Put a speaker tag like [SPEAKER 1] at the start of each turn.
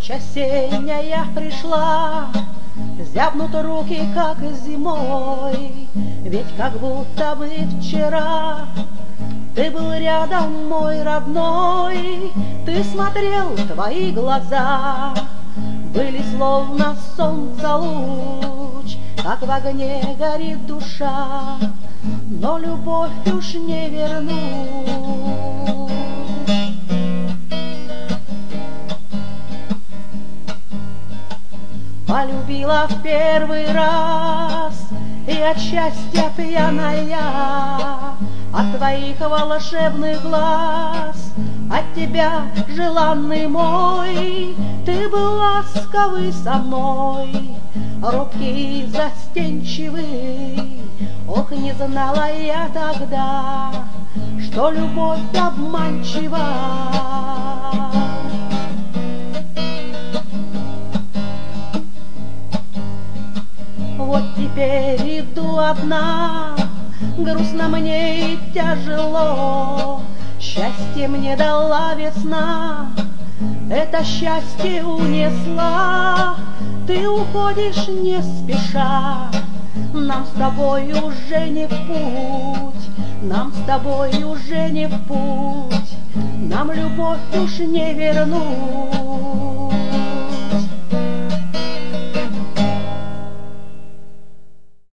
[SPEAKER 1] Ночь осенняя пришла, зябнут руки, как зимой, ведь как будто бы вчера ты был рядом, мой родной. Ты смотрел, твои глаза были словно солнца луч, как в огне горит душа, но любовь уж не вернуть. Полюбила в первый раз и от счастья пьяная, от твоих волшебных глаз, от тебя, желанный мой. Ты был ласковый со мной, робкий и застенчивый. Ох, не знала я тогда, что любовь обманчива. Вот теперь иду одна, грустно мне и тяжело. Счастье мне дала весна, это счастье унесла. Ты уходишь не спеша, нам с тобой уже не в путь, нам с тобой уже не в путь, нам любовь уж не вернуть.